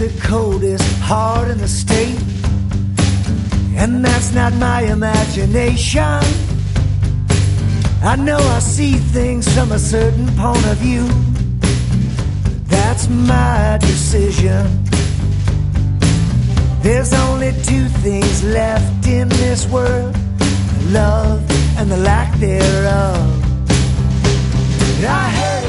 the coldest heart in the state, and that's not my imagination. I know I see things from a certain point of view, but that's my decision. There's only two things left in this world: love and the lack thereof. I heard